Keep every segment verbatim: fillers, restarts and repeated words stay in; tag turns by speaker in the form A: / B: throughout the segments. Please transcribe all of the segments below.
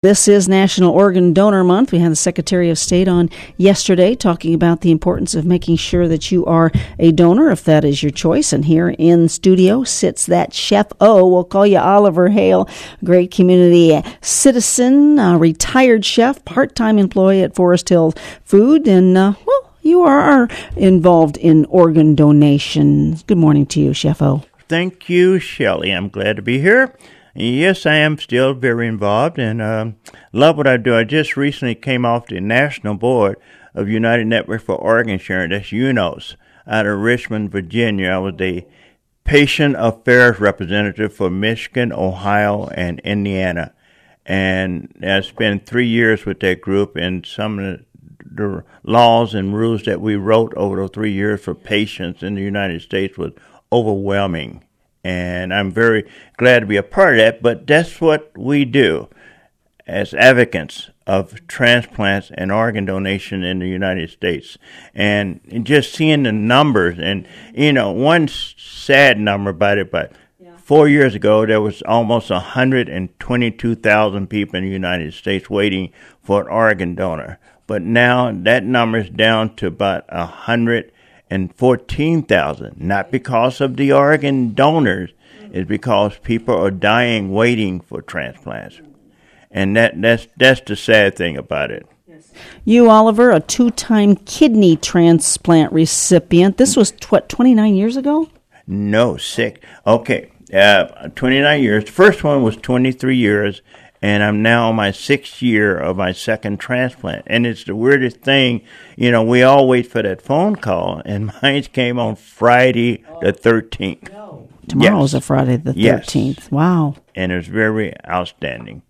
A: This is National Organ Donor Month. We had the Secretary of State on yesterday talking about the importance of making sure that you are a donor, if that is your choice. And here in studio sits that Chef O. We'll call you Oliver Hale, great community citizen, uh, retired chef, part-time employee at Forest Hill Food. And, uh, well, you are involved in organ donations. Good morning to you, Chef O.
B: Thank you, Shelley. I'm glad to be here. Yes, I am still very involved and um, love what I do. I just recently came off the National Board of United Network for Organ Sharing, that's U N O S, out of Richmond, Virginia. I was the patient affairs representative for Michigan, Ohio, and Indiana. And I spent three years with that group, and some of the, the laws and rules that we wrote over those three years for patients in the United States was overwhelming. And I'm very glad to be a part of that, but that's what we do as advocates of transplants and organ donation in the United States. And just seeing the numbers, and, you know, one sad number about it, but yeah. four years ago, there was almost one hundred twenty-two thousand people in the United States waiting for an organ donor. But now that number is down to about one hundred and fourteen thousand, not because of the organ donors, it's because people are dying waiting for transplants. And that that's that's the sad thing about it.
A: You, Oliver, a two-time kidney transplant recipient. This was, what, twenty-nine years ago?
B: No, sick. Okay, uh, twenty-nine years. The first one was twenty-three years, and I'm now on my sixth year of my second transplant. And it's the weirdest thing, you know, we all wait for that phone call, and mine came on Friday the thirteenth. No.
A: Tomorrow's yes. a Friday the thirteenth. Yes. Wow.
B: And it's very outstanding.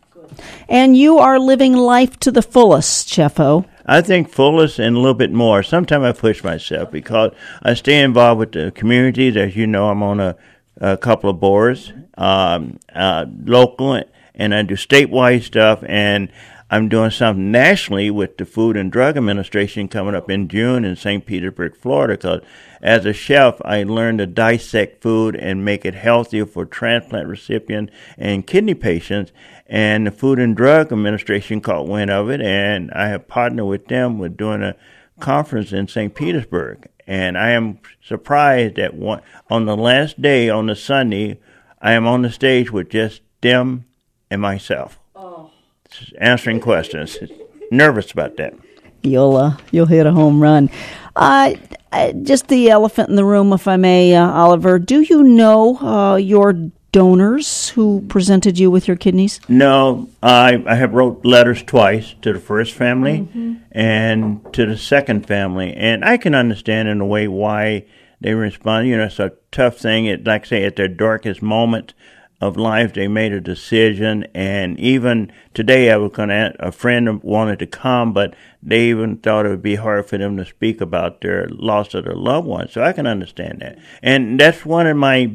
A: And you are living life to the fullest, Chef O.
B: I think fullest and a little bit more. Sometimes I push myself because I stay involved with the communities. As you know, I'm on a, a couple of boards, um, uh, local, and I do statewide stuff, and I'm doing something nationally with the Food and Drug Administration coming up in June in Saint Petersburg, Florida, because as a chef, I learned to dissect food and make it healthier for transplant recipients and kidney patients, and the Food and Drug Administration caught wind of it, and I have partnered with them with doing a conference in Saint Petersburg, and I am surprised that one, on the last day, on the Sunday, I am on the stage with just them and myself. Oh. Answering questions. Nervous about that.
A: You'll uh, you'll hit a home run. Uh, just the elephant in the room, if I may, uh, Oliver. Do you know uh, your donors who presented you with your kidneys?
B: No, I I have wrote letters twice to the first family mm-hmm. and to the second family, and I can understand in a way why they respond. You know, it's a tough thing. It, like I say, at their darkest moment of life, they made a decision, and even today I was going to, a friend wanted to come, but they even thought it would be hard for them to speak about their loss of their loved ones, so I can understand that. And that's one of my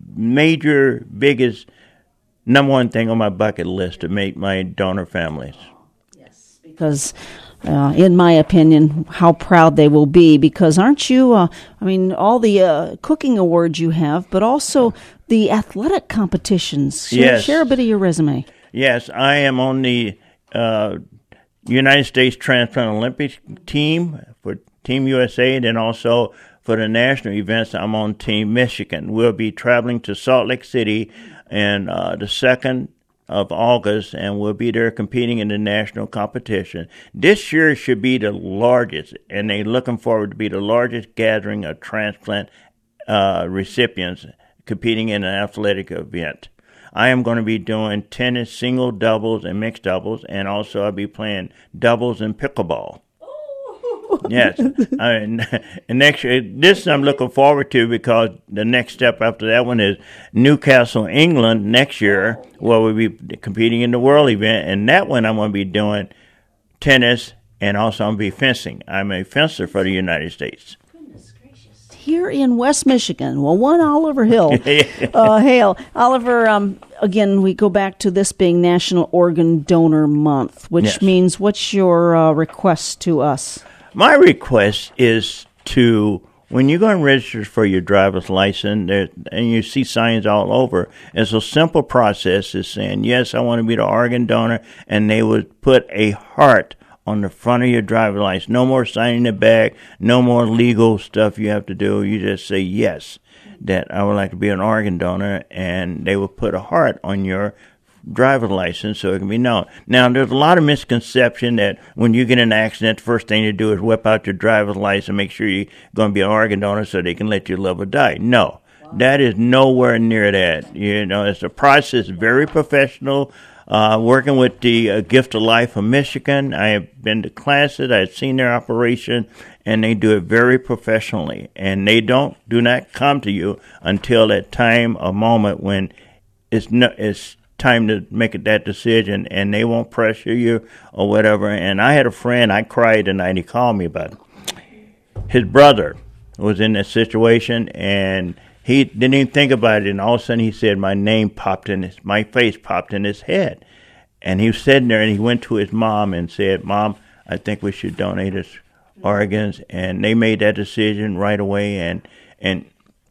B: major, biggest, number one thing on my bucket list, to make my donor families.
A: Yes, because Uh, in my opinion, how proud they will be, because aren't you, uh, I mean, all the uh, cooking awards you have, but also the athletic competitions. Share,
B: yes.
A: share a bit of your resume.
B: Yes, I am on the uh, United States Transplant Olympic team for Team U S A, and then also for the national events, I'm on Team Michigan. We'll be traveling to Salt Lake City in uh, the second of August, and we'll be there competing in the national competition. This year should be the largest, and they're looking forward to be the largest gathering of transplant uh, recipients competing in an athletic event. I am going to be doing tennis, single doubles, and mixed doubles, and also I'll be playing doubles and pickleball. Yes. I mean, and next year, this I'm looking forward to, because the next step after that one is Newcastle, England next year, where we'll be competing in the world event. And that one I'm going to be doing tennis, and also I'm going to be fencing. I'm a fencer for the United States.
A: Goodness gracious. Here in West Michigan, well, one Oliver Hill. uh, Hale. Oliver, um, again, we go back to this being National Organ Donor Month, which yes. means what's your uh, request to us?
B: My request is to when you go and register for your driver's license, there, and you see signs all over, it's a simple process. Is saying, yes, I want to be the organ donor, and they would put a heart on the front of your driver's license. No more signing the back, no more legal stuff you have to do. You just say, yes, that I would like to be an organ donor, and they will put a heart on your driver's license so it can be known. Now, there's a lot of misconception that when you get in an accident, the first thing you do is whip out your driver's license and make sure you're going to be an organ donor so they can let you live or die. No, that is nowhere near that. You know, it's a process, very professional. Uh, working with the uh, Gift of Life of Michigan, I have been to classes, I've seen their operation, and they do it very professionally. And they don't do not come to you until that time, a moment when it's no, it's time to make it that decision, and they won't pressure you or whatever. And I had a friend, I cried the night he called me about it. His brother was in that situation, and he didn't even think about it, and all of a sudden he said, my name popped in his, my face popped in his head. And he was sitting there, and he went to his mom and said, Mom, I think we should donate his organs. And they made that decision right away, and and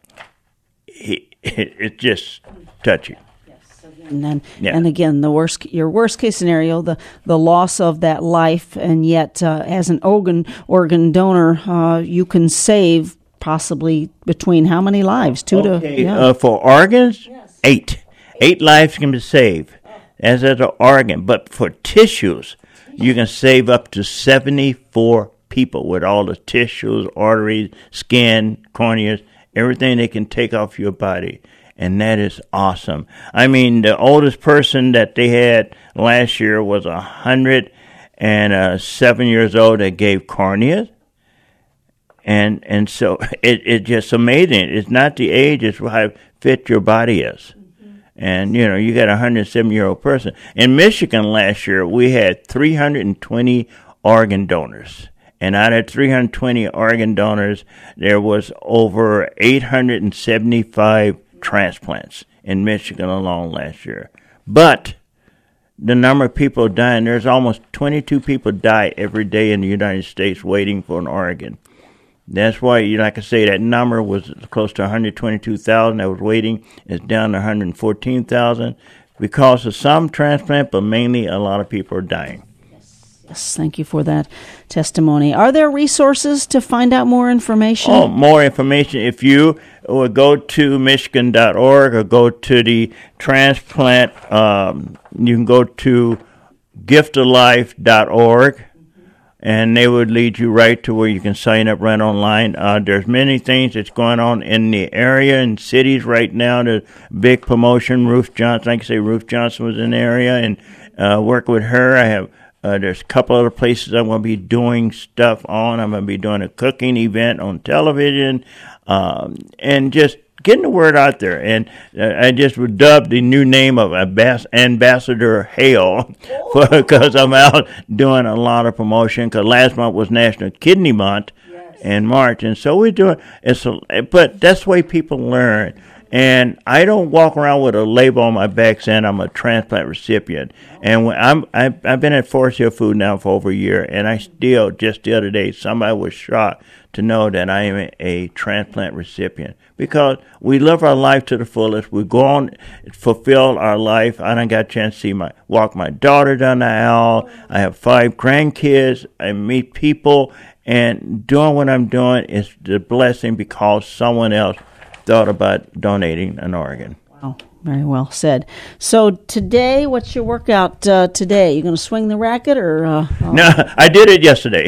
B: he, it, it's just touching.
A: And then, yeah. and again, the worst, your worst case scenario, the, the loss of that life, and yet uh, as an organ organ donor, uh, you can save possibly between how many lives? Two
B: okay.
A: to yeah.
B: uh, for organs,
A: yes.
B: eight, eight lives can be saved as as an organ. But for tissues, you can save up to seventy-four people with all the tissues, arteries, skin, corneas, everything they can take off your body. And that is awesome. I mean, the oldest person that they had last year was one hundred seven years old that gave corneas. And and so it it's just amazing. It's not the age, it's how fit your body is. Mm-hmm. And, you know, you got a one hundred seven-year-old person. In Michigan last year, we had three hundred twenty organ donors. And out of three hundred twenty organ donors, there was over eight hundred seventy-five transplants in Michigan alone last year. But the number of people dying, there's almost twenty-two people die every day in the United States waiting for an organ. That's why, you like I say, that number was close to one hundred twenty-two thousand that was waiting. It's down to one hundred fourteen thousand because of some transplant, but mainly a lot of people are dying.
A: Yes, thank you for that testimony. Are there resources to find out more information?
B: Oh, more information. If you would go to michigan dot org or go to the transplant, um, you can go to gift of life dot org, mm-hmm. and they would lead you right to where you can sign up right online. Uh, there's many things that's going on in the area and cities right now. There's big promotion. Ruth Johnson, like I say, Ruth Johnson was in the area, and uh, work with her. I have Uh, there's a couple other places I'm going to be doing stuff on. I'm going to be doing a cooking event on television, um, and just getting the word out there. And uh, I just would dub the new name of Ambas- Ambassador Hale because I'm out doing a lot of promotion. Because last month was National Kidney Month yes. in March, and so we're doing. It's a, but that's the way people learn. And I don't walk around with a label on my back saying I'm a transplant recipient. And when I'm, I've, I've been at Forest Hill Food now for over a year, and I still, just the other day, somebody was shocked to know that I am a, a transplant recipient. Because we live our life to the fullest. We go on, fulfill our life. I done got a chance to see my, walk my daughter down the aisle. I have five grandkids. I meet people. And doing what I'm doing is the blessing because someone else thought about donating an organ.
A: Wow, very well said. So today, what's your workout uh, today? You going to swing the racket or? Uh,
B: no, I did it yesterday.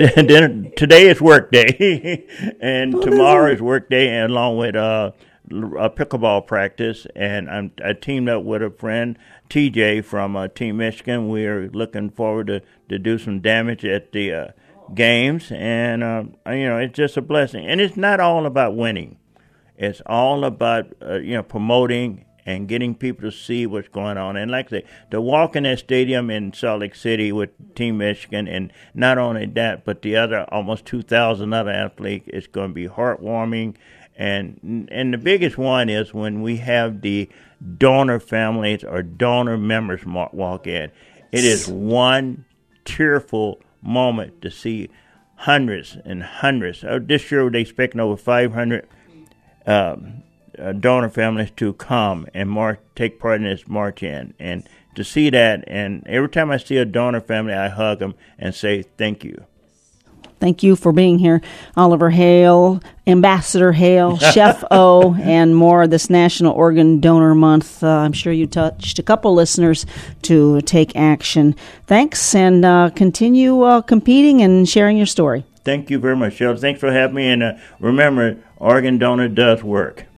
B: Today is work day, and oh, tomorrow is work day, and along with uh, a pickleball practice. And I'm I teamed up with a friend, T J from uh, Team Michigan. We're looking forward to, to do some damage at the uh, games, and uh, you know it's just a blessing. And it's not all about winning. It's all about, uh, you know, promoting and getting people to see what's going on. And like I say, to walk in that stadium in Salt Lake City with Team Michigan, and not only that, but the other almost two thousand other athletes, it's going to be heartwarming. And and the biggest one is when we have the donor families or donor members walk in. It is one tearful moment to see hundreds and hundreds. Uh, this year they're expecting over five hundred um, uh, donor families to come and mar- take part in this march-in. And to see that, and every time I see a donor family, I hug them and say thank you.
A: Thank you for being here, Oliver Hale, Ambassador Hale, Chef O, and more this National Organ Donor Month. Uh, I'm sure you touched a couple listeners to take action. Thanks, and uh, continue uh, competing and sharing your story.
B: Thank you very much, Shelley. Thanks for having me, and uh, remember, organ donor does work.